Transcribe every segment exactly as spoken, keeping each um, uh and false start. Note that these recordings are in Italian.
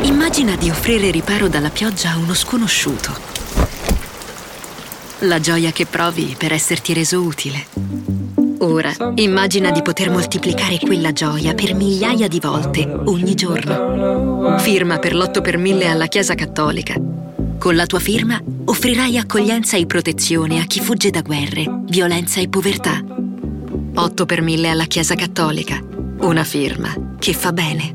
Immagina di offrire riparo dalla pioggia a uno sconosciuto. La gioia che provi per esserti reso utile. Ora, immagina di poter moltiplicare quella gioia per migliaia di volte, ogni giorno. Firma per l'otto per mille alla Chiesa Cattolica. Con la tua firma offrirai accoglienza e protezione a chi fugge da guerre, violenza e povertà. otto per mille alla Chiesa Cattolica. Una firma che fa bene.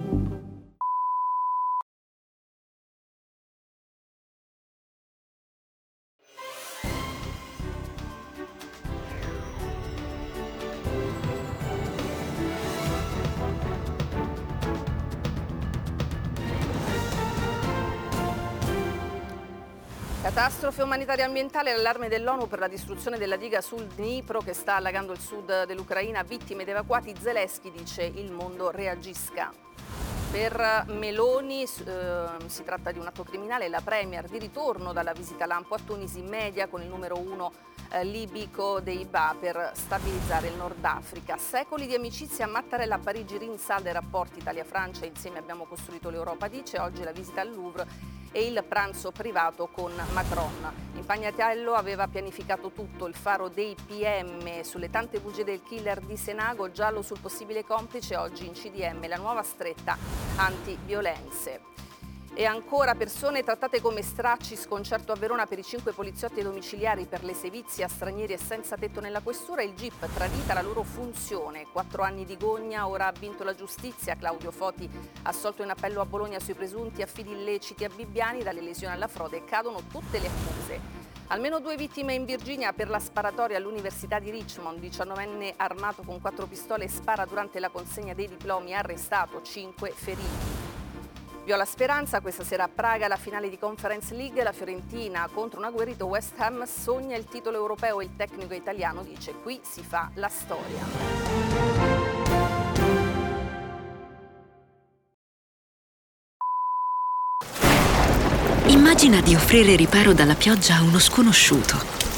Catastrofe umanitaria ambientale, l'allarme dell'ONU per la distruzione della diga sul Dnipro che sta allagando il sud dell'Ucraina, vittime ed evacuati. Zelensky dice il mondo reagisca. Per Meloni eh, si tratta di un atto criminale, la Premier di ritorno dalla visita lampo a Tunisi, media con il numero uno eh, libico dei I B A per stabilizzare il Nord Africa. Secoli di amicizia, Mattarella a Parigi rinsalda i rapporti Italia-Francia, insieme abbiamo costruito l'Europa, dice. Oggi la visita al Louvre e il pranzo privato con Macron. Impagnatello aveva pianificato tutto, il faro dei P M sulle tante bugie del killer di Senago, giallo sul possibile complice. Oggi in C D M la nuova stretta antiviolenze. E ancora persone trattate come stracci, sconcerto a Verona per i cinque poliziotti domiciliari per le sevizie a stranieri e senza tetto nella questura. Il G I P tradita la loro funzione. Quattro anni di gogna, ora ha vinto la giustizia. Claudio Foti assolto in appello a Bologna sui presunti affidi illeciti a Bibbiani. Dalle lesioni alla frode cadono tutte le accuse. Almeno due vittime in Virginia per la sparatoria all'Università di Richmond. diciannovenne armato con quattro pistole spara durante la consegna dei diplomi, arrestato, cinque feriti. Viola Speranza, questa sera a Praga la finale di Conference League, la Fiorentina contro un agguerrito West Ham sogna il titolo europeo e il tecnico italiano dice qui si fa la storia. Immagina di offrire riparo dalla pioggia a uno sconosciuto.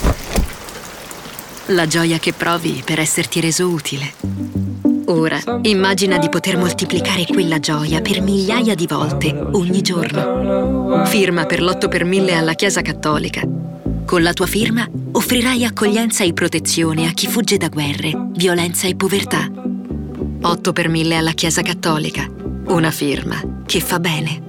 La gioia che provi per esserti reso utile. Ora, immagina di poter moltiplicare quella gioia per migliaia di volte, ogni giorno. Firma per l'otto per mille alla Chiesa Cattolica. Con la tua firma offrirai accoglienza e protezione a chi fugge da guerre, violenza e povertà. otto per mille alla Chiesa Cattolica. Una firma che fa bene.